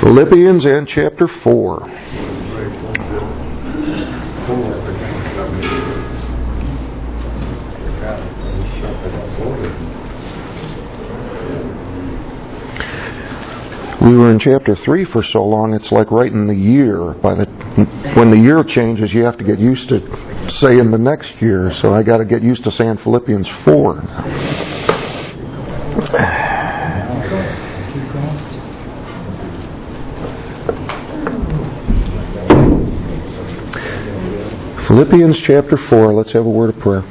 Philippians and chapter 4. We were in chapter 3 for so long, it's like right in the year. When the year changes, you have to get used to saying the next year. So I got to get used to saying Philippians 4. Philippians chapter 4. Let's have a word of prayer.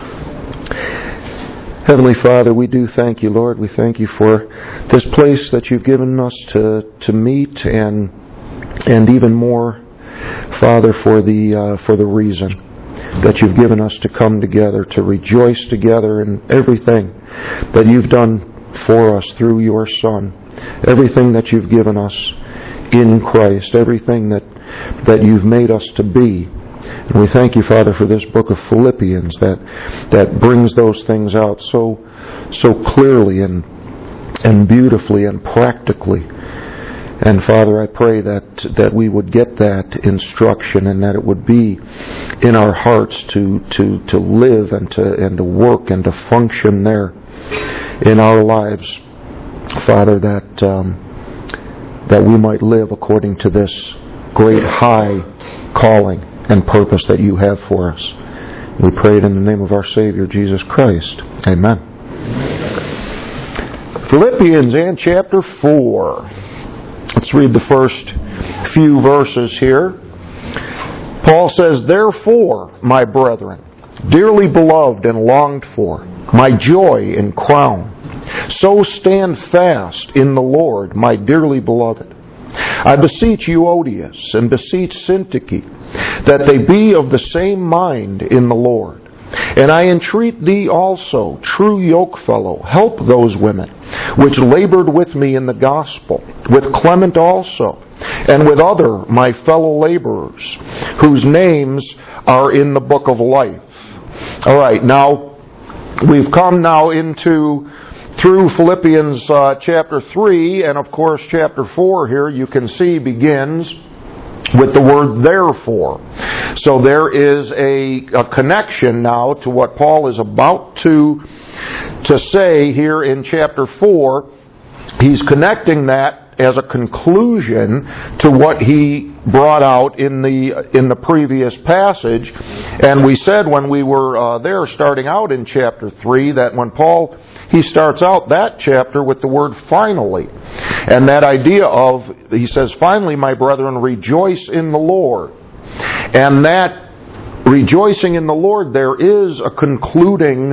Heavenly Father, we do thank you, Lord. We thank you for this place that you've given us to meet, and even more, Father, for the reason that you've given us to come together, to rejoice together in everything that you've done for us through your Son, everything that you've given us in Christ, everything that you've made us to be. And we thank you, Father, for this book of Philippians that brings those things out so clearly and beautifully and practically. And Father, I pray that we would get that instruction, and that it would be in our hearts to live and to work and to function there in our lives, Father, that we might live according to this great high calling and purpose that you have for us. We pray it in the name of our Savior, Jesus Christ. Amen. Philippians and chapter 4. Let's read the first few verses here. Paul says, "Therefore, my brethren, dearly beloved and longed for, my joy and crown, so stand fast in the Lord, my dearly beloved. I beseech Euodias and beseech Syntyche that they be of the same mind in the Lord. And I entreat thee also, true yokefellow, help those women which labored with me in the gospel, with Clement also, and with other my fellow laborers, whose names are in the book of life." All right, now we've come now through Philippians chapter 3, and of course chapter 4 here you can see begins with the word therefore. So there is a connection now to what Paul is about to say here in chapter 4. He's connecting that as a conclusion to what he brought out in the previous passage. And we said when we were there starting out in chapter 3 that when Paul he starts out that chapter with the word finally. And that idea of, he says, "Finally, my brethren, rejoice in the Lord." And that rejoicing in the Lord, there is a concluding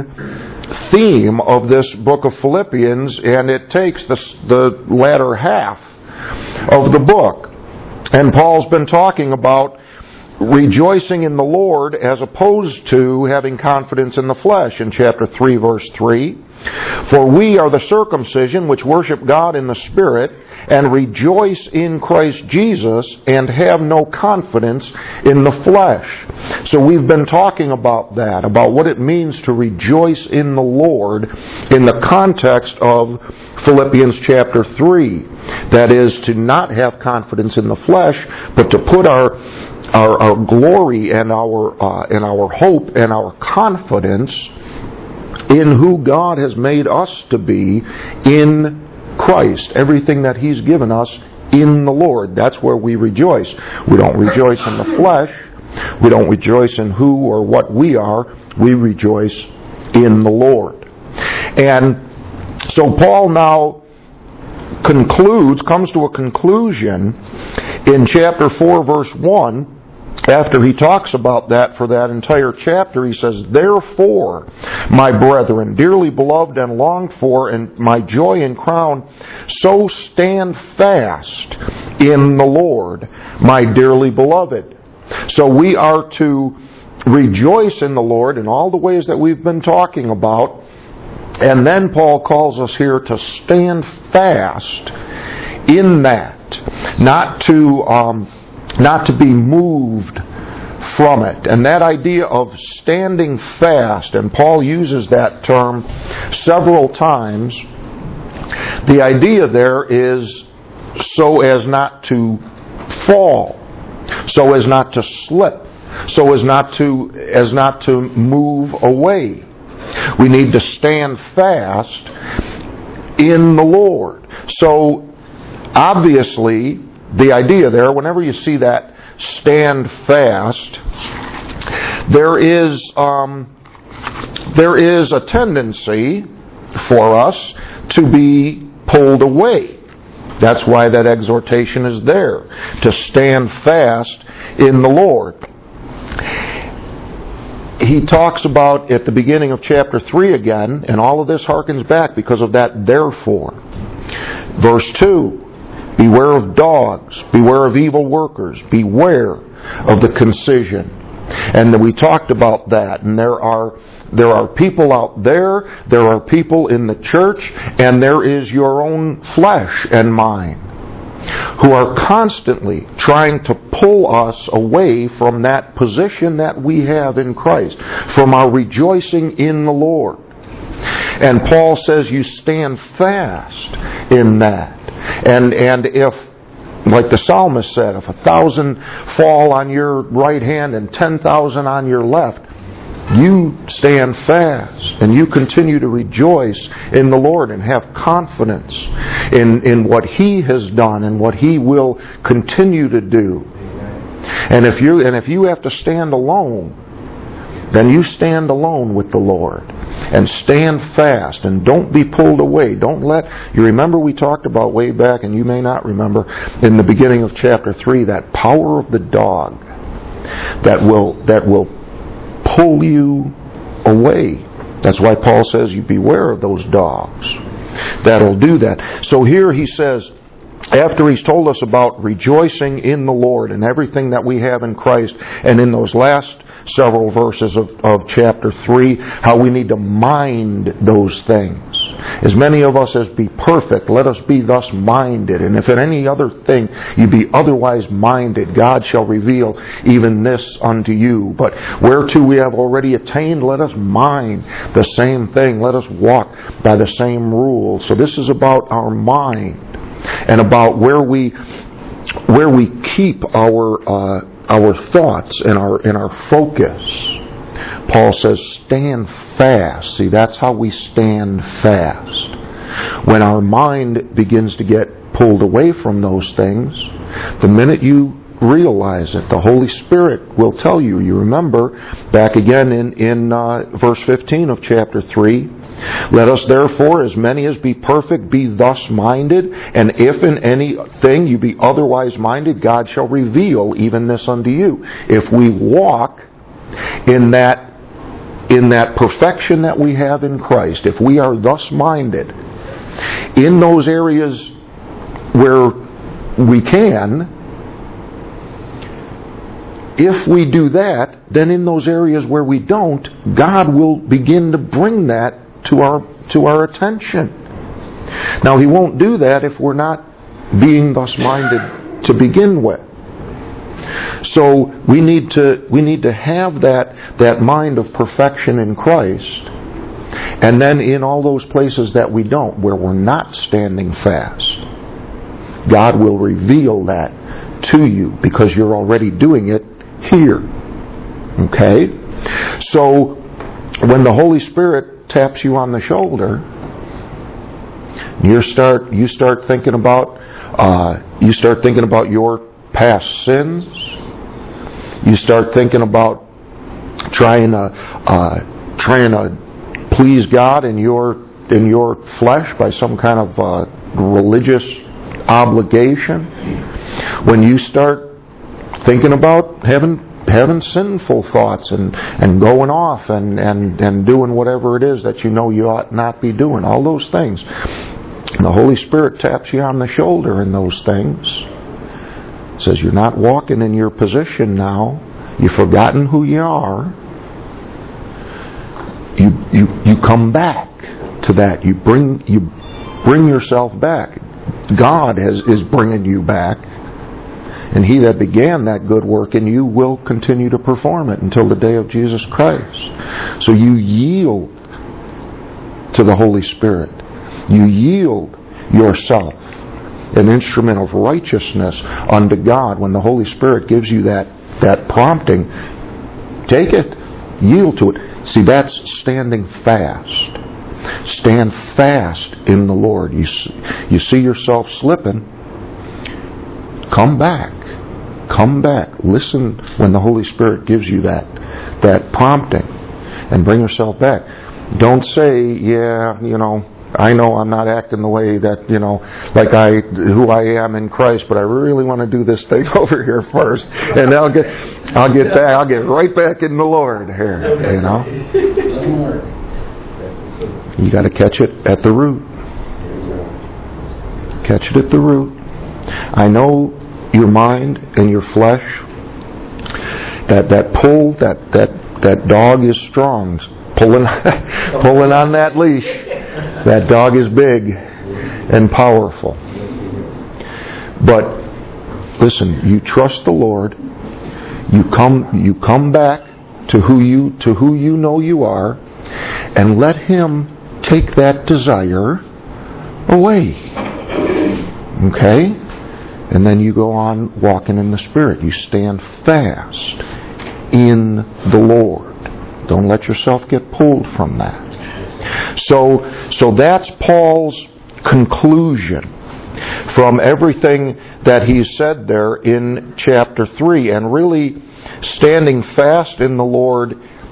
theme of this book of Philippians, and it takes the latter half of the book. And Paul's been talking about rejoicing in the Lord as opposed to having confidence in the flesh in chapter 3, verse 3. "For we are the circumcision which worship God in the Spirit, and rejoice in Christ Jesus, and have no confidence in the flesh." So we've been talking about that, about what it means to rejoice in the Lord in the context of Philippians chapter 3. That is, to not have confidence in the flesh, but to put our glory and our hope and our confidence in who God has made us to be in Christ. Everything that He's given us in the Lord. That's where we rejoice. We don't rejoice in the flesh. We don't rejoice in who or what we are. We rejoice in the Lord. And so Paul now comes to a conclusion in chapter 4, verse 1. After he talks about that for that entire chapter, he says, "Therefore, my brethren, dearly beloved and longed for, and my joy and crown, so stand fast in the Lord, my dearly beloved." So we are to rejoice in the Lord in all the ways that we've been talking about. And then Paul calls us here to stand fast in that, not to be moved from it. And that idea of standing fast, and Paul uses that term several times, the idea there is so as not to fall, so as not to slip, so as not to move away. We need to stand fast in the Lord. So obviously, the idea there, whenever you see that stand fast, there is a tendency for us to be pulled away. That's why that exhortation is there, to stand fast in the Lord. He talks about at the beginning of chapter 3 again, and all of this harkens back because of that therefore. Verse 2, beware of dogs, beware of evil workers, beware of the concision. And we talked about that, and there are people out there are people in the church, and there is your own flesh and mind who are constantly trying to pull us away from that position that we have in Christ, from our rejoicing in the Lord. And Paul says you stand fast in that. And if, like the psalmist said, if 1,000 fall on your right hand and 10,000 on your left, you stand fast and you continue to rejoice in the Lord and have confidence in what He has done and what He will continue to do. And if you have to stand alone, then you stand alone with the Lord and stand fast and don't be pulled away. You remember we talked about way back, and you may not remember, in the beginning of chapter 3, that power of the dog that will pull you away. That's why Paul says you beware of those dogs that'll do that. So here he says, after he's told us about rejoicing in the Lord and everything that we have in Christ, and in those last several verses of chapter 3, how we need to mind those things. As many of us as be perfect, let us be thus minded. And if in any other thing you be otherwise minded, God shall reveal even this unto you. But whereto we have already attained, let us mind the same thing. Let us walk by the same rules. So this is about our mind and about where we keep our thoughts and our focus. Paul says, stand fast. See, that's how we stand fast. When our mind begins to get pulled away from those things, the minute you realize it, the Holy Spirit will tell you. You remember back again in verse 15 of chapter 3, let us therefore, as many as be perfect, be thus minded, and if in anything you be otherwise minded, God shall reveal even this unto you. If we walk in that perfection that we have in Christ, if we are thus minded, in those areas where we can, if we do that, then in those areas where we don't, God will begin to bring that to our attention. Now, He won't do that if we're not being thus minded to begin with. So we need to have that mind of perfection in Christ, and then in all those places that we don't, where we're not standing fast, God will reveal that to you because you're already doing it here. Okay? So when the Holy Spirit taps you on the shoulder, you start thinking about your past sins. You start thinking about trying to please God in your flesh by some kind of religious obligation. When you start thinking about having sinful thoughts and going off and doing whatever it is that you know you ought not be doing, all those things, and the Holy Spirit taps you on the shoulder in those things, says you're not walking in your position now, you've forgotten who you are, you come back to that, you bring yourself back. God is bringing you back. And He that began that good work in you will continue to perform it until the day of Jesus Christ. So you yield to the Holy Spirit. You yield yourself an instrument of righteousness unto God, when the Holy Spirit gives you that prompting, take it, yield to it. See, that's standing fast. Stand fast in the Lord. You see yourself slipping, come back. Come back. Listen when the Holy Spirit gives you that prompting, and bring yourself back. Don't say, yeah, I know I'm not acting the way that, like who I am in Christ, but I really want to do this thing over here first, and I'll get right back in the Lord here, You got to catch it at the root. Catch it at the root. I know your mind and your flesh, that pull, that dog is strong, pulling on that leash. That dog is big and powerful. But listen, you trust the Lord. You come back to who you know you are, and let Him take that desire away. Okay? And then you go on walking in the Spirit. You stand fast in the Lord. Don't let yourself get pulled from that. So that's Paul's conclusion from everything that he said there in chapter 3. And really, standing fast in the Lord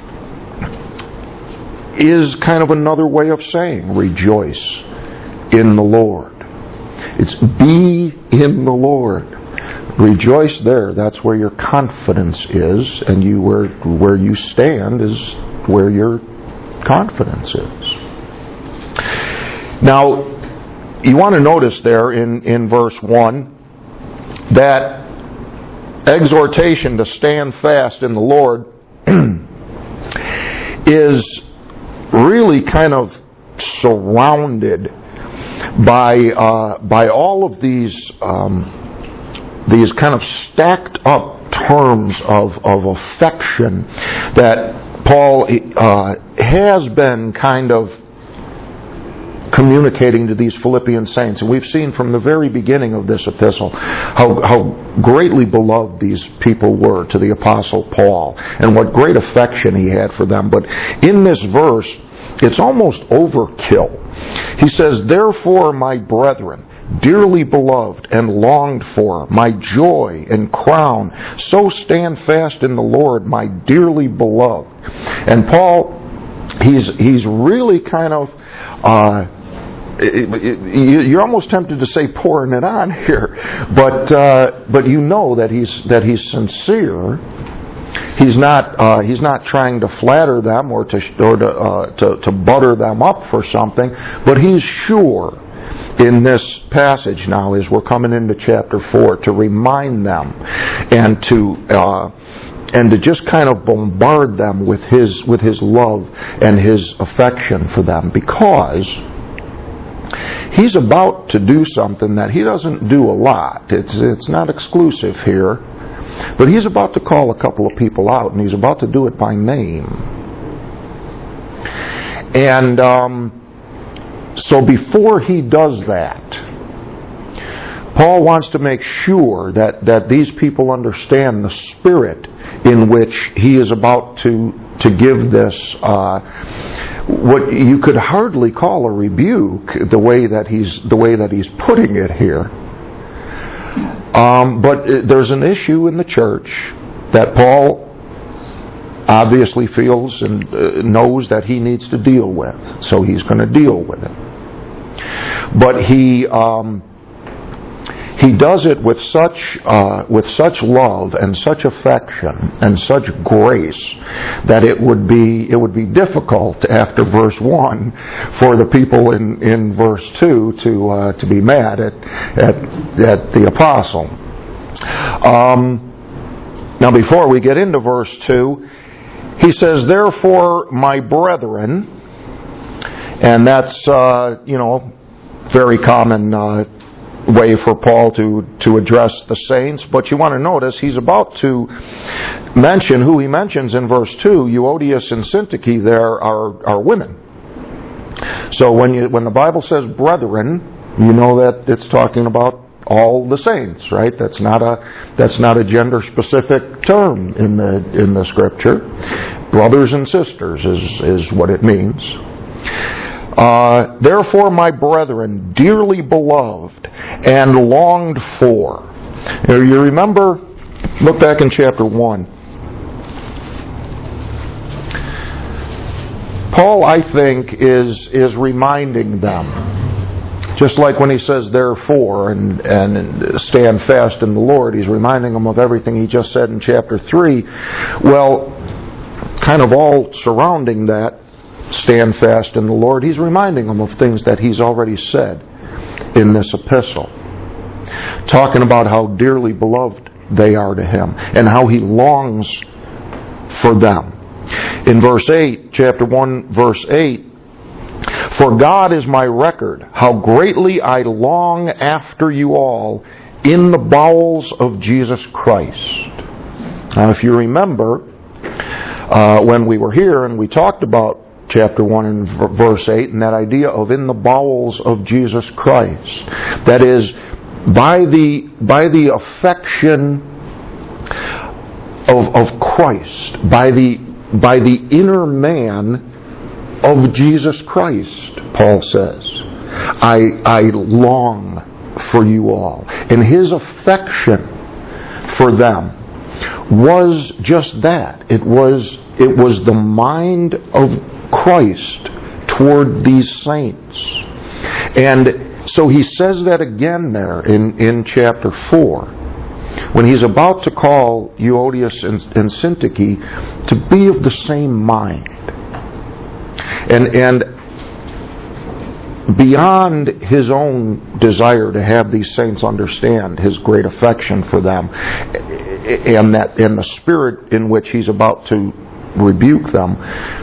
is kind of another way of saying rejoice in the Lord. It's be in the Lord. Rejoice there. That's where your confidence is, and where you stand is where your confidence is. Now, you want to notice there in verse 1 that exhortation to stand fast in the Lord is really kind of surrounded by all of these kind of stacked up terms of affection that Paul has been kind of communicating to these Philippian saints. And we've seen from the very beginning of this epistle how greatly beloved these people were to the Apostle Paul, and what great affection he had for them. But in this verse, it's almost overkill. He says, "Therefore, my brethren, dearly beloved and longed for, my joy and crown, so stand fast in the Lord, my dearly beloved." And Paul, he's really kind of, you're almost tempted to say pouring it on here, but you know that he's sincere. He's not trying to flatter them or to butter them up for something, but he's sure in this passage now, as we're coming into chapter 4, to remind them and to just kind of bombard them with his love and his affection for them, because he's about to do something that he doesn't do a lot. It's not exclusive here, but he's about to call a couple of people out, and he's about to do it by name. And so before he does that, Paul wants to make sure that these people understand the spirit in which he is about to give this, what you could hardly call a rebuke, the way that he's putting it here. But there's an issue in the church that Paul obviously feels and knows that he needs to deal with, so he's going to deal with it. But he does it with such love and such affection and such grace that it would be difficult after verse 1 for the people in verse 2 to be mad at the apostle. Now, before we get into verse 2, he says, "Therefore, my brethren," and that's very common way for Paul to address the saints. But you want to notice he's about to mention who he mentions in verse 2. Euodias and Syntyche there are women. So when the Bible says brethren, you know that it's talking about all the saints, right? That's not a gender specific term in the Scripture. Brothers and sisters is what it means. Therefore, my brethren, dearly beloved and longed for. You remember, look back in chapter 1. Paul, I think, is reminding them, just like when he says therefore and stand fast in the Lord, he's reminding them of everything he just said in chapter 3. Well, kind of all surrounding that, stand fast in the Lord, he's reminding them of things that he's already said in this epistle. Talking about how dearly beloved they are to him and how he longs for them. In verse 8, chapter 1, verse 8, for God is my record, how greatly I long after you all in the bowels of Jesus Christ. Now, if you remember, when we were here and we talked about chapter 1 and verse 8 and that idea of in the bowels of Jesus Christ, that is, by the affection of Christ, by the inner man of Jesus Christ, Paul says, I long for you all. And his affection for them was just that. It was the mind of Christ toward these saints. And so he says that again there in chapter 4. When he's about to call Euodias and Syntyche to be of the same mind. And beyond his own desire to have these saints understand his great affection for them and the spirit in which he's about to rebuke them,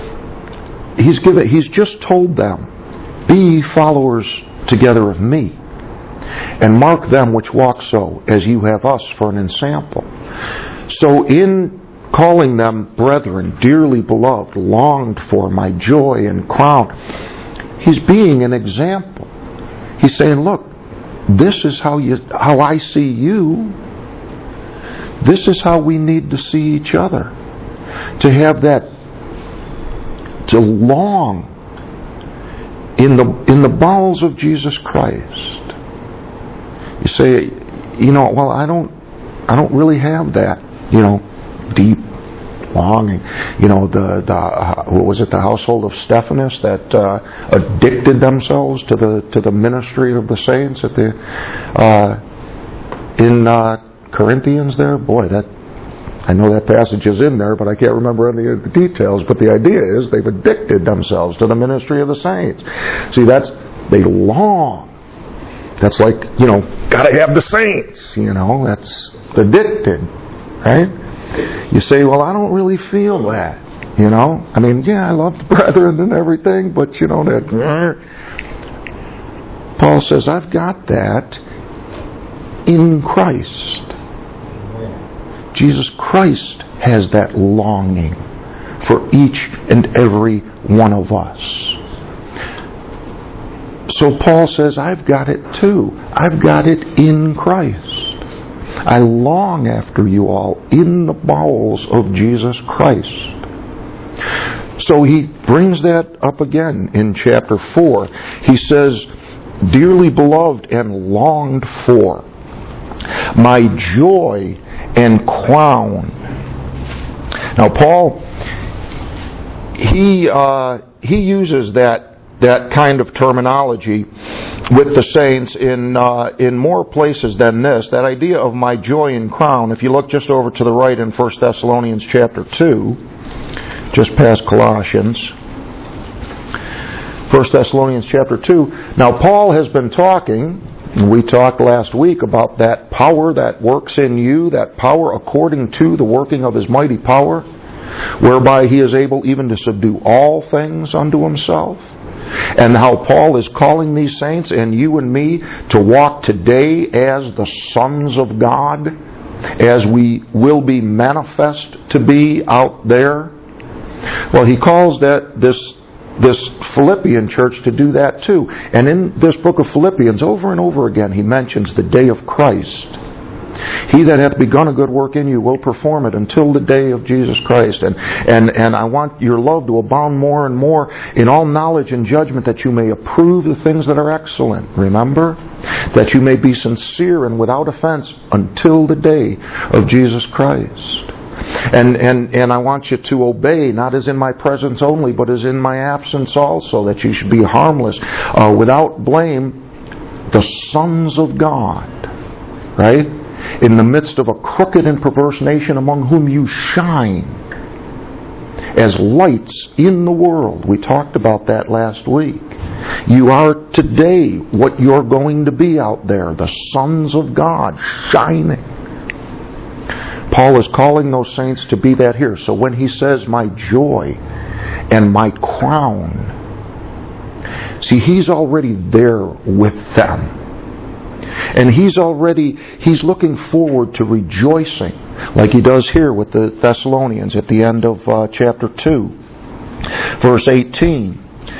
he's just told them, be ye followers together of me, and mark them which walk so, as you have us for an ensample. So in calling them brethren, dearly beloved, longed for, my joy and crown, he's being an example. He's saying, look, this is how I see you. This is how we need to see each other. To have that, to long in the bowels of Jesus Christ. You say, well, I don't really have that, deep longing. What was it, the household of Stephanus that addicted themselves to the ministry of the saints at in Corinthians there? Boy, I know that passage is in there, but I can't remember any of the details. But the idea is they've addicted themselves to the ministry of the saints. See, they long. That's like, gotta have the saints, that's addicted, right? You say, well, I don't really feel that, I mean, yeah, I love the brethren and everything, but that. Paul says, I've got that in Christ. Jesus Christ has that longing for each and every one of us. So Paul says, I've got it too. I've got it in Christ. I long after you all in the bowels of Jesus Christ. So he brings that up again in chapter 4. He says, dearly beloved and longed for, my joy and crown. Now Paul, he uses that kind of terminology with the saints in more places than this. That idea of my joy and crown, if you look just over to the right in 1 Thessalonians chapter 2, just past Colossians, 1 Thessalonians chapter 2. Now Paul has been talking, we talked last week about that power that works in you, that power according to the working of his mighty power, whereby he is able even to subdue all things unto himself. And how Paul is calling these saints and you and me to walk today as the sons of God, as we will be manifest to be out there. Well, he calls this Philippian church to do that too. And in this book of Philippians, over and over again, he mentions the day of Christ. He that hath begun a good work in you will perform it until the day of Jesus Christ. And I want your love to abound more and more in all knowledge and judgment, that you may approve the things that are excellent. Remember? That you may be sincere and without offense until the day of Jesus Christ. And I want you to obey, not as in my presence only, but as in my absence also, that you should be harmless, without blame, the sons of God. Right? In the midst of a crooked and perverse nation, among whom you shine as lights in the world. We talked about that last week. You are today what you're going to be out there, the sons of God, shining. Paul is calling those saints to be that here. So when he says, my joy and my crown, see, he's already there with them. And he's looking forward to rejoicing, like he does here with the Thessalonians at the end of chapter 2, verse 18.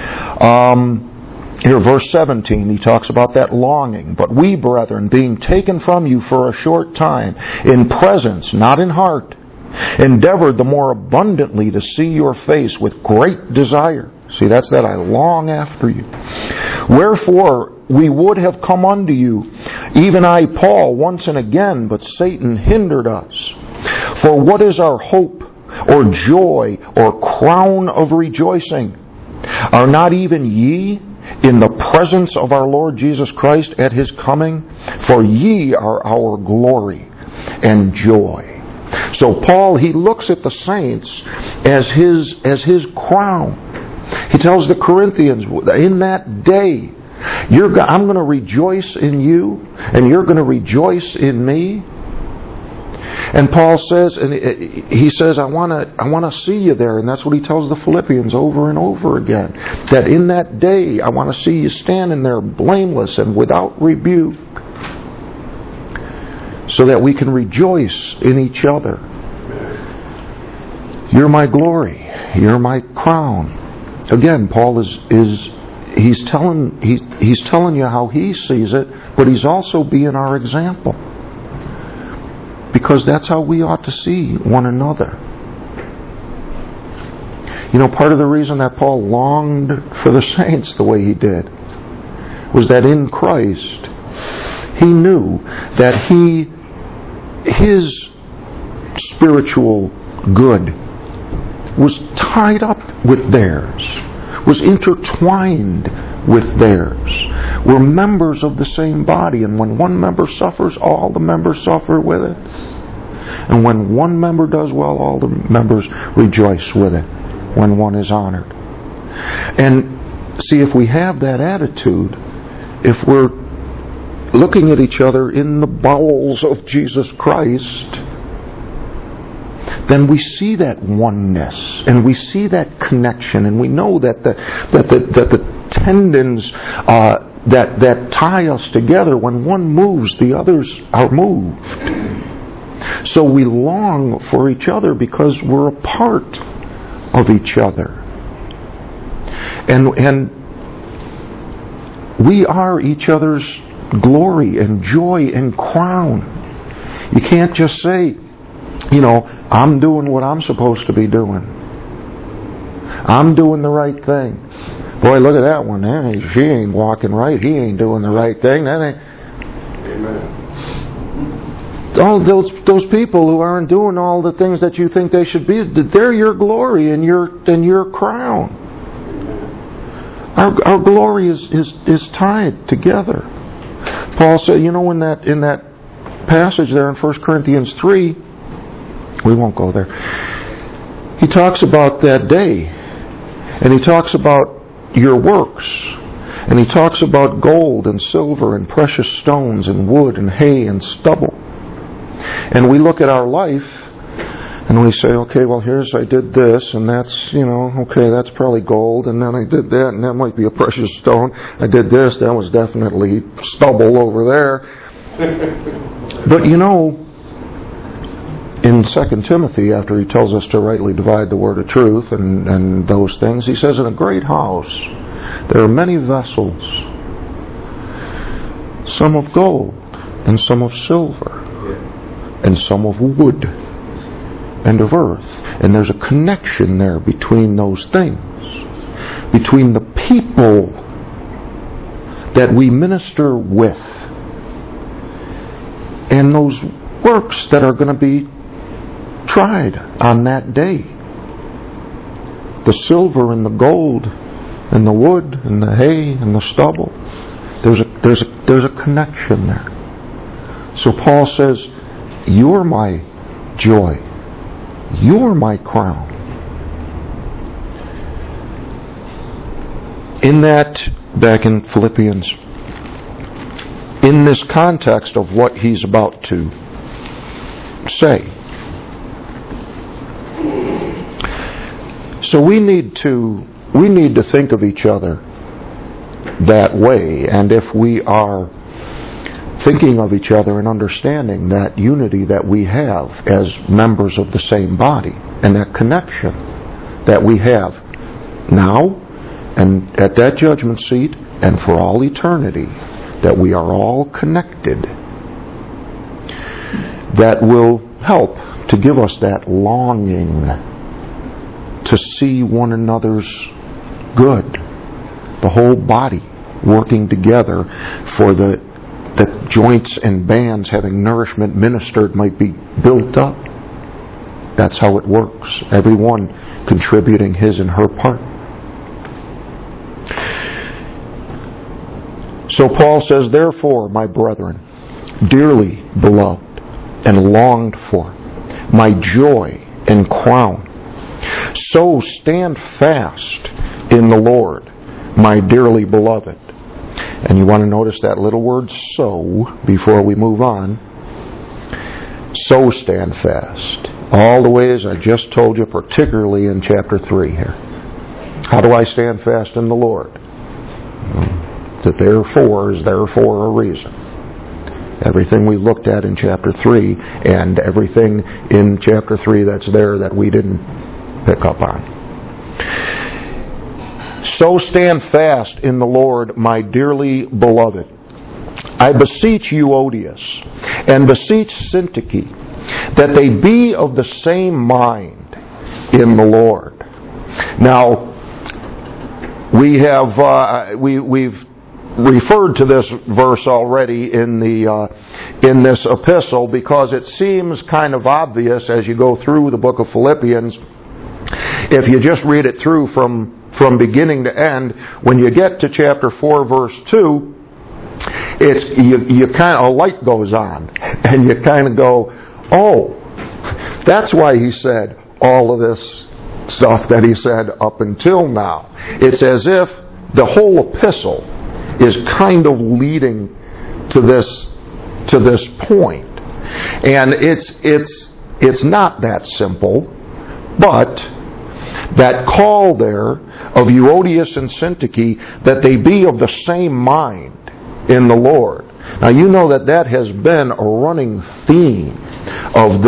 Here, verse 17, he talks about that longing. But we, brethren, being taken from you for a short time, in presence, not in heart, endeavored the more abundantly to see your face with great desire. See, that's that I long after you. Wherefore, we would have come unto you, even I, Paul, once and again, but Satan hindered us. For what is our hope, or joy, or crown of rejoicing? Are not even ye in the presence of our Lord Jesus Christ at His coming? For ye are our glory and joy. So Paul, he looks at the saints as his crown. He tells the Corinthians, in that day, I'm going to rejoice in you, and you're going to rejoice in me. And Paul says, and he says, I want to see you there. And that's what he tells the Philippians over and over again. That in that day, I want to see you standing there blameless and without rebuke, so that we can rejoice in each other. You're my glory. You're my crown. Again, Paul he's telling you how he sees it, but he's also being our example. Because that's how we ought to see one another. You know, part of the reason that Paul longed for the saints the way he did was that in Christ he knew that his spiritual good was tied up with theirs, was intertwined with theirs. We're members of the same body, and when one member suffers, all the members suffer with it. And when one member does well, all the members rejoice with it when one is honored. And see, if we have that attitude, if we're looking at each other in the bowels of Jesus Christ, then we see that oneness, and we see that connection, and we know that the tendons that tie us together, when one moves, the others are moved. So we long for each other because we're a part of each other, and we are each other's glory and joy and crown. You can't just say, I'm doing what I'm supposed to be doing. I'm doing the right thing. Boy, look at that one. She ain't walking right. He ain't doing the right thing. That ain't. Amen. All those people who aren't doing all the things that you think they should be, they're your glory and your crown. Our glory is tied together. Paul said, in that passage there in 1 Corinthians 3, we won't go there. He talks about that day, and he talks about your works, and he talks about gold and silver and precious stones and wood and hay and stubble. And we look at our life and we say, okay, well, I did this, and that's, okay, that's probably gold, and then I did that, and that might be a precious stone. I did this, that was definitely stubble over there. But in 2 Timothy, after he tells us to rightly divide the word of truth and those things, he says, in a great house there are many vessels, some of gold and some of silver and some of wood and of earth. And there's a connection there between those things, between the people that we minister with and those works that are going to be tried on that day. The silver and the gold and the wood and the hay and the stubble. There's a connection there. So Paul says, you're my joy. You're my crown. In that, back in Philippians, in this context of what he's about to say. So we need to think of each other that way, and if we are thinking of each other and understanding that unity that we have as members of the same body, and that connection that we have now and at that judgment seat and for all eternity, that we are all connected, that will help to give us that longing to see one another's good, the whole body working together for the joints and bands having nourishment ministered might be built up. That's how it works. Everyone contributing his and her part. So Paul says, therefore, my brethren, dearly beloved and longed for, my joy and crown, so stand fast in the Lord, my dearly beloved. And you want to notice that little word so before we move on. So stand fast. All the ways I just told you, particularly in chapter 3 here. How do I stand fast in the Lord? The therefore is there for a reason. Everything we looked at in chapter 3 and everything in chapter 3 that's there that we didn't pick up on. So stand fast in the Lord, my dearly beloved. I beseech Euodias and beseech Syntyche that they be of the same mind in the Lord. Now, we've referred to this verse already in this epistle because it seems kind of obvious as you go through the book of Philippians. If you just read it through from beginning to end, when you get to chapter 4, verse 2, you kind of, a light goes on, and you kind of go, oh, that's why he said all of this stuff that he said up until now. It's as if the whole epistle is kind of leading to this point, and it's not that simple, but that call there of Euodias and Syntyche that they be of the same mind in the Lord. Now you know that has been a running theme of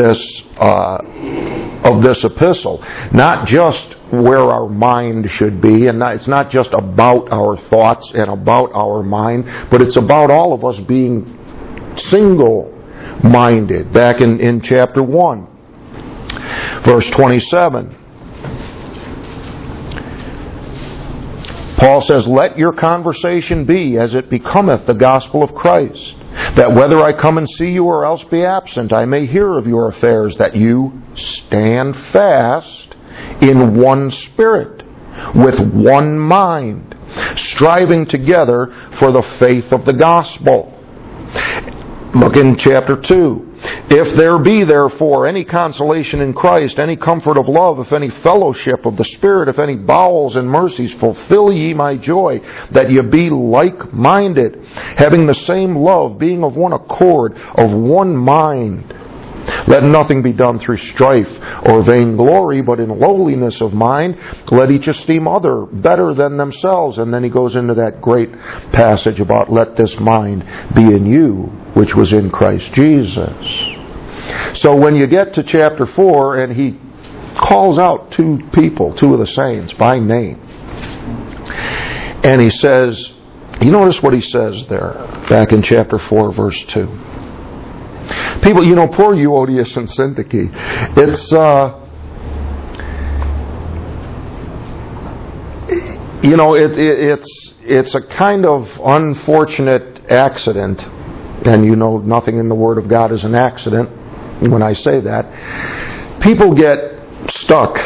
this epistle, not just where our mind should be, and it's not just about our thoughts and about our mind, but it's about all of us being single-minded. Back in chapter 1, verse 27, Paul says, let your conversation be as it becometh the gospel of Christ, that whether I come and see you or else be absent, I may hear of your affairs, that you stand fast in one spirit, with one mind, striving together for the faith of the gospel. Look in chapter 2. If there be therefore any consolation in Christ, any comfort of love, if any fellowship of the Spirit, if any bowels and mercies, fulfill ye my joy, that ye be like-minded, having the same love, being of one accord, of one mind. Let nothing be done through strife or vainglory, but in lowliness of mind, let each esteem other better than themselves. And then he goes into that great passage about let this mind be in you, which was in Christ Jesus. So when you get to chapter 4 and he calls out two of the saints by name, and he says, you notice what he says there, back in chapter 4, verse 2. People, poor Euodias and Syntyche, it's a kind of unfortunate accident, and nothing in the Word of God is an accident when I say that. People get stuck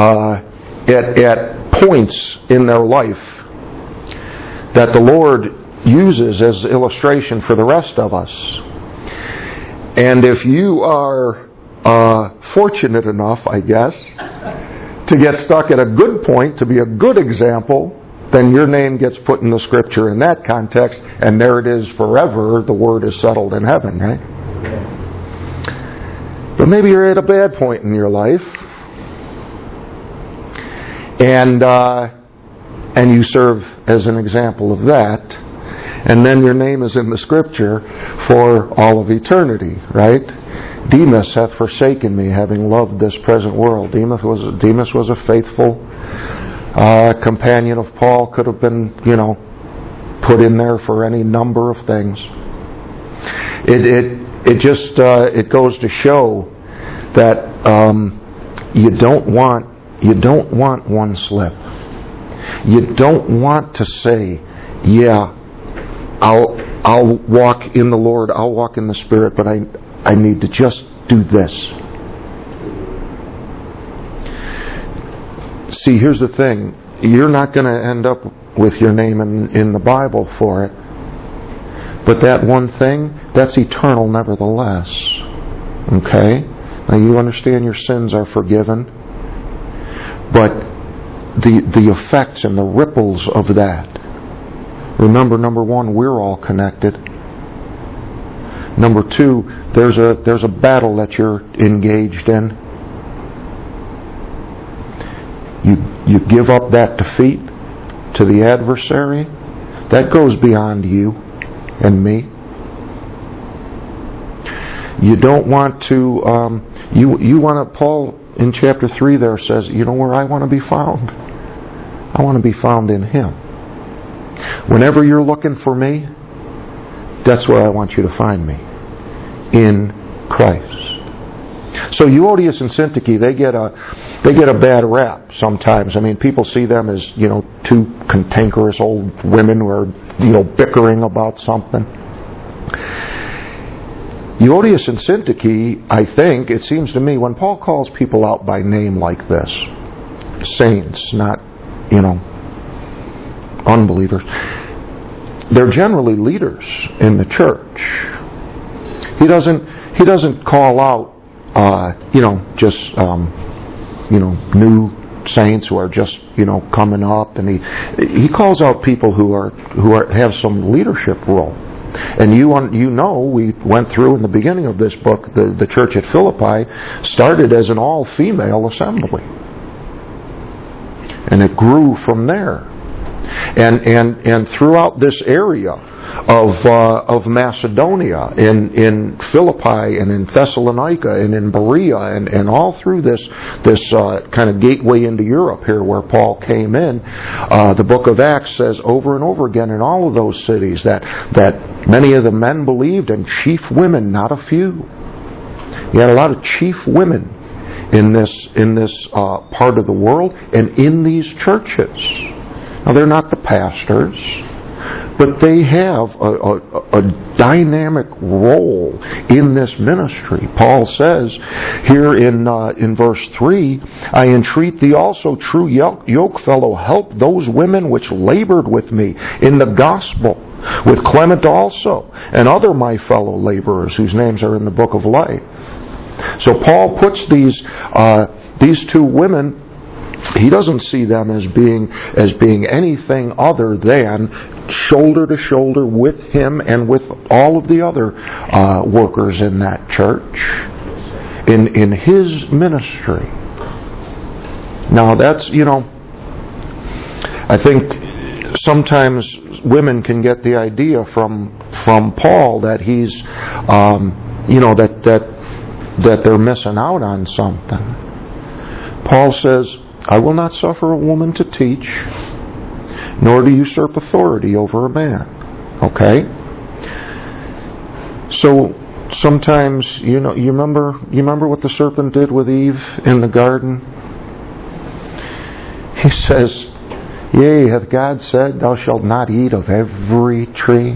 at points in their life that the Lord uses as illustration for the rest of us. And if you are fortunate enough, I guess, to get stuck at a good point, to be a good example, then your name gets put in the Scripture in that context, and there it is forever. The Word is settled in heaven, right? But maybe you're at a bad point in your life, and you serve as an example of that, and then your name is in the Scripture for all of eternity, right? Demas hath forsaken me, having loved this present world. Demas was a faithful companion of Paul. Could have been, put in there for any number of things. It goes to show that you don't want one slip. You don't want to say, yeah, I'll walk in the Lord, I'll walk in the Spirit, but I need to just do this. See, here's the thing. You're not going to end up with your name in the Bible for it. But that one thing, that's eternal nevertheless. Okay? Now you understand your sins are forgiven. But the effects and the ripples of that. Remember, number one, we're all connected. Number two, there's a battle that you're engaged in. You give up that defeat to the adversary. That goes beyond you and me. You don't want to. You want to. Paul in chapter 3 there says, where I want to be found. I want to be found in Him. Whenever you're looking for me, that's where I want you to find me. In Christ. So Euodias and Syntyche, they get a bad rap sometimes. I mean, people see them as, two cantankerous old women who are, bickering about something. Euodias and Syntyche, I think, it seems to me, when Paul calls people out by name like this, saints, not, unbelievers, they're generally leaders in the church. He doesn't call out, new saints who are just, coming up, and he calls out people who have some leadership role. And we went through in the beginning of this book, the church at Philippi started as an all-female assembly, and it grew from there. And throughout this area of Macedonia, in Philippi, and in Thessalonica, and in Berea, and all through this kind of gateway into Europe here where Paul came in, the book of Acts says over and over again in all of those cities that many of the men believed, and chief women, not a few. You had a lot of chief women in this part of the world and in these churches. Now, they're not the pastors, but they have a dynamic role in this ministry. Paul says here in verse 3, I entreat thee also, true yokefellow, help those women which labored with me in the gospel, with Clement also, and other my fellow laborers whose names are in the book of life. So Paul puts these two women, he doesn't see them as being anything other than shoulder to shoulder with him and with all of the other workers in that church in his ministry. Now that's, I think sometimes women can get the idea from Paul that he's, that that they're missing out on something. Paul says, I will not suffer a woman to teach, nor to usurp authority over a man. Okay? So sometimes, you remember what the serpent did with Eve in the garden? He says, Yea, hath God said, Thou shalt not eat of every tree?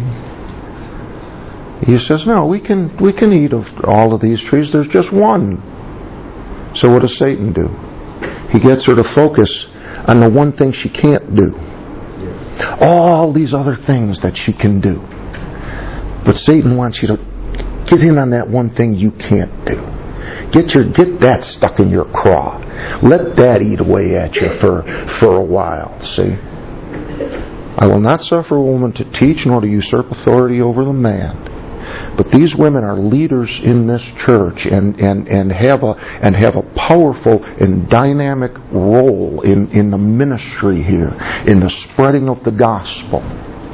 He says, no, we can eat of all of these trees. There's just one. So what does Satan do? He gets her to focus on the one thing she can't do. All these other things that she can do. But Satan wants you to get in on that one thing you can't do. Get that stuck in your craw. Let that eat away at you for a while. See? I will not suffer a woman to teach, nor to usurp authority over the man. But these women are leaders in this church and have a powerful and dynamic role in the ministry here, in the spreading of the gospel.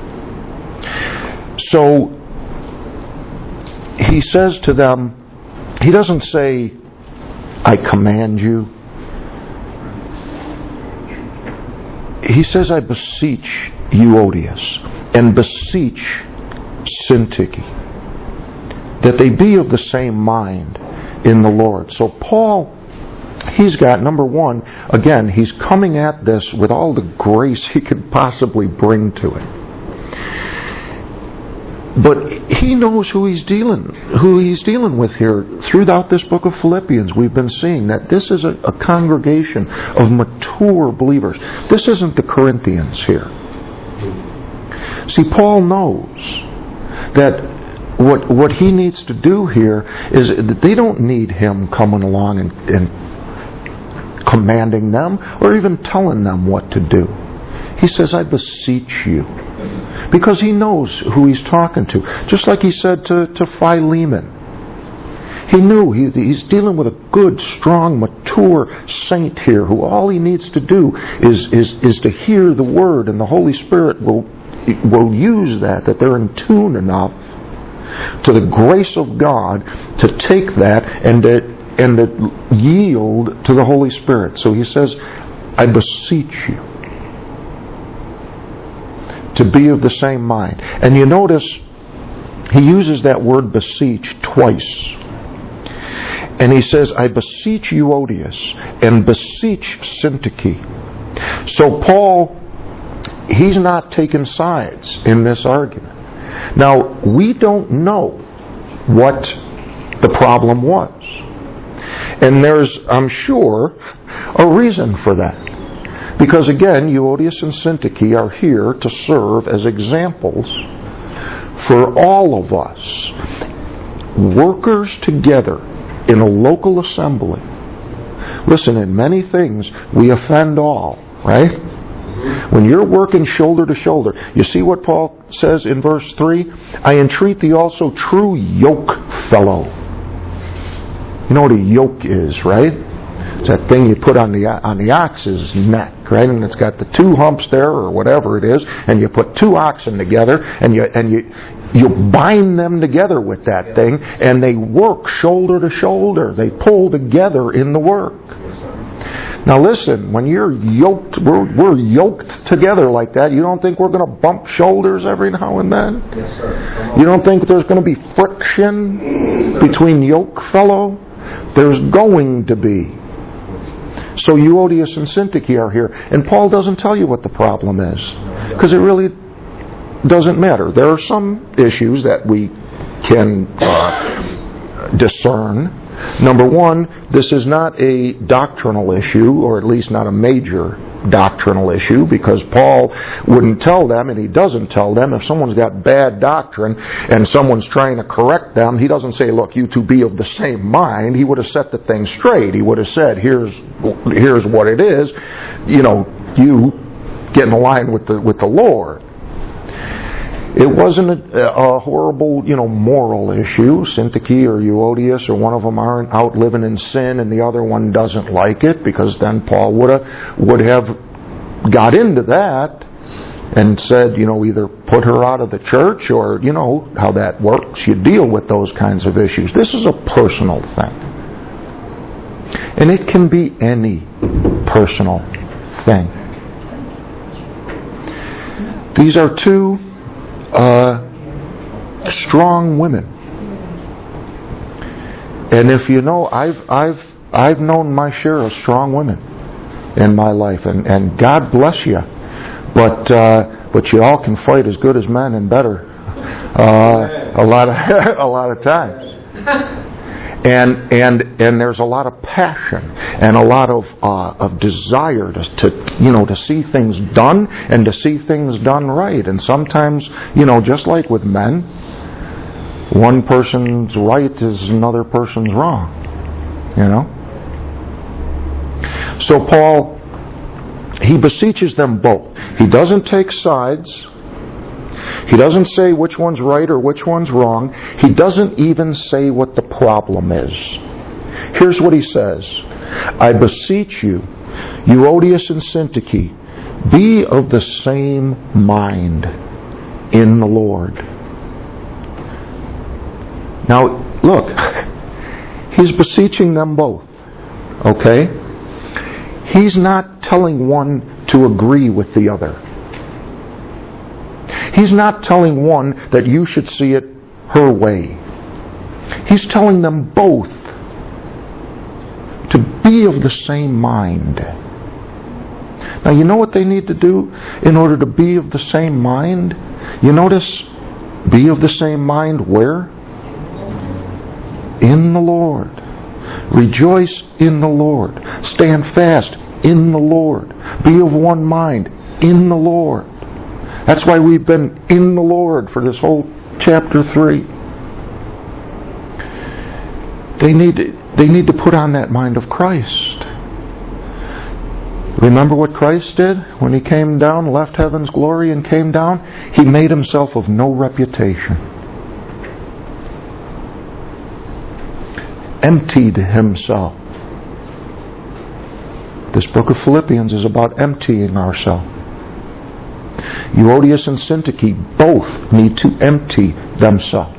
So he says to them, he doesn't say, I command you. He says, I beseech Euodias and beseech Syntyche, that they be of the same mind in the Lord. So Paul, he's got, number one, again, he's coming at this with all the grace he could possibly bring to it. But he knows who he's dealing with here. Throughout this book of Philippians, we've been seeing that this is a congregation of mature believers. This isn't the Corinthians here. See, Paul knows that what he needs to do here is that they don't need him coming along and commanding them or even telling them what to do. He says, I beseech you. Because he knows who he's talking to. Just like he said to Philemon. He knew he's dealing with a good, strong, mature saint here who all he needs to do is to hear the word, and the Holy Spirit will use that they're in tune enough to the grace of God to take that and to yield to the Holy Spirit. So he says, I beseech you to be of the same mind. And you notice he uses that word beseech twice. And he says, I beseech Euodias and beseech Syntyche. So Paul, he's not taking sides in this argument. Now, we don't know what the problem was. And there's, I'm sure, a reason for that. Because again, Euodias and Syntyche are here to serve as examples for all of us. Workers together in a local assembly. Listen, in many things, we offend all, right? When you're working shoulder to shoulder, you see what Paul says in verse 3? I entreat thee also, true yoke fellow. You know what a yoke is, right? It's that thing you put on the ox's neck, right? And it's got the two humps there, or whatever it is, and you put two oxen together, and you bind them together with that thing, and they work shoulder to shoulder. They pull together in the work. Now listen, when you're yoked, we're yoked together like that. You don't think we're going to bump shoulders every now and then? Yes, sir. You don't think there's going to be friction between yoke fellow? There's going to be. So Euodias and Syntyche are here. And Paul doesn't tell you what the problem is. Because it really doesn't matter. There are some issues that we can discern. Number one, this is not a doctrinal issue, or at least not a major doctrinal issue, because Paul wouldn't tell them, and he doesn't tell them, if someone's got bad doctrine and someone's trying to correct them, he doesn't say, look, you two be of the same mind. He would have set the thing straight. He would have said, here's what it is. You get in line with the Lord. It wasn't a horrible, moral issue. Syntyche or Euodias or one of them aren't out living in sin and the other one doesn't like it, because then Paul would have got into that and said, either put her out of the church, or, how that works. You deal with those kinds of issues. This is a personal thing. And it can be any personal thing. These are two strong women. And if you know, I've known my share of strong women in my life, and God bless you. But you all can fight as good as men and better a lot of times. And there's a lot of passion and a lot of desire to see things done and to see things done right. And sometimes, just like with men, one person's right is another person's wrong. So Paul, he beseeches them both. He doesn't take sides. He doesn't say which one's right or which one's wrong. He doesn't even say what the problem is. Here's what he says. I beseech you, Euodias and Syntyche, be of the same mind in the Lord. Now, look, he's beseeching them both. Okay? He's not telling one to agree with the other. He's not telling one that you should see it her way. He's telling them both to be of the same mind. Now, you know what they need to do in order to be of the same mind? You notice, be of the same mind where? In the Lord. Rejoice in the Lord. Stand fast in the Lord. Be of one mind in the Lord. That's why we've been in the Lord for this whole chapter 3. They need to put on that mind of Christ. Remember what Christ did when He came down, left heaven's glory and came down? He made Himself of no reputation. Emptied Himself. This book of Philippians is about emptying ourselves. Euodias and Syntyche both need to empty themselves.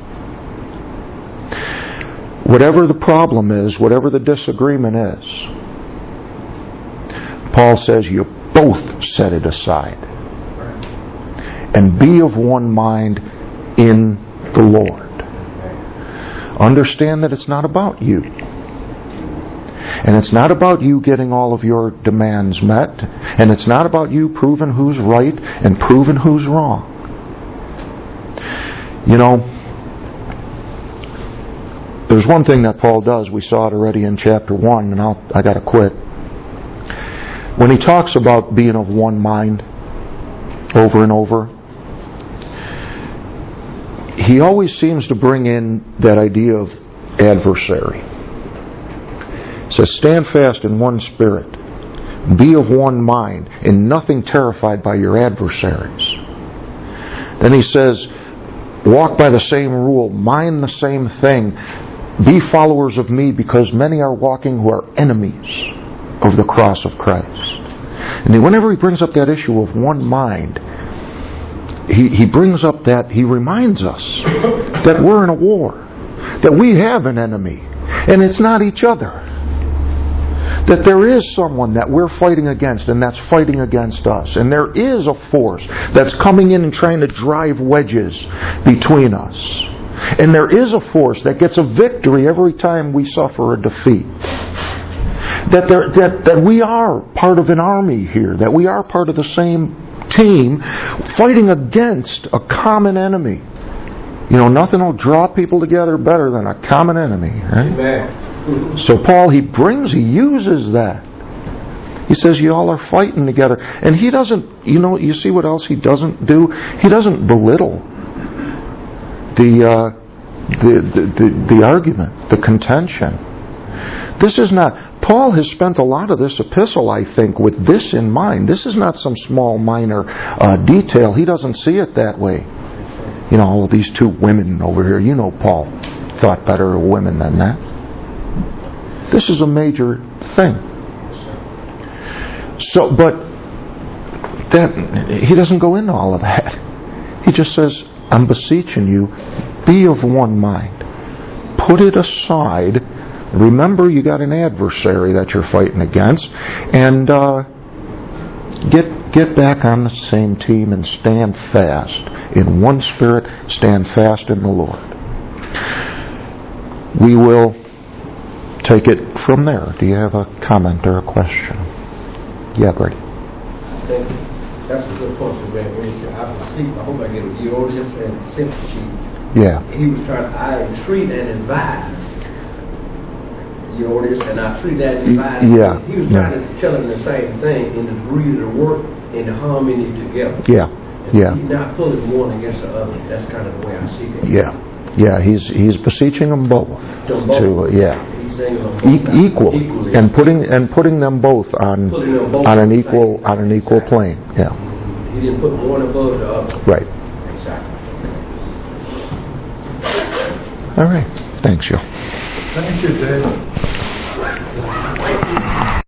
Whatever the problem is, whatever the disagreement is, Paul says you both set it aside and be of one mind in the Lord. Understand that it's not about you. And it's not about you getting all of your demands met. And it's not about you proving who's right and proving who's wrong. There's one thing that Paul does. We saw it already in chapter 1, and I got to quit. When he talks about being of one mind over and over, he always seems to bring in that idea of adversary. It says, stand fast in one spirit. Be of one mind, in nothing terrified by your adversaries. Then he says, walk by the same rule, mind the same thing. Be followers of me, because many are walking who are enemies of the cross of Christ. And whenever he brings up that issue of one mind, he brings up that, he reminds us that we're in a war, that we have an enemy, and it's not each other. That there is someone that we're fighting against, and that's fighting against us. And there is a force that's coming in and trying to drive wedges between us. And there is a force that gets a victory every time we suffer a defeat. That we are part of an army here, that we are part of the same team fighting against a common enemy. Nothing will draw people together better than a common enemy, right? Amen. So Paul, he uses that. He says you all are fighting together. And he doesn't, you see what else he doesn't do? He doesn't belittle the argument, the contention. This is not, Paul has spent a lot of this epistle, I think, with this in mind. This is not some small minor detail. He doesn't see it that way. These two women over here, Paul thought better of women than that. This is a major thing. So, but that he doesn't go into all of that. He just says, I'm beseeching you, be of one mind. Put it aside, Remember, you got an adversary that you're fighting against, and get back on the same team and stand fast in one spirit. Stand fast in the Lord. We will take it from there. Do you have a comment or a question? Yeah, Brady. Thank you. That's a good point, man. When he said, I beseech, I hope I get it. Euodias and Syntyche. Yeah. He was trying to, I entreat and advise Euodias, and I treat that and advise. Yeah. He was trying to tell him the same thing in the degree of the work and the harmony together. Yeah. Yeah. He's not pulling one against the other. That's kind of the way I see it. Yeah. Yeah. He's beseeching them both. Yeah. He's saying them both equally, and putting them both on an equal plane. Yeah. He didn't put one above the other. Right. Exactly. All right. Thanks, Joe. Thank you, Dave.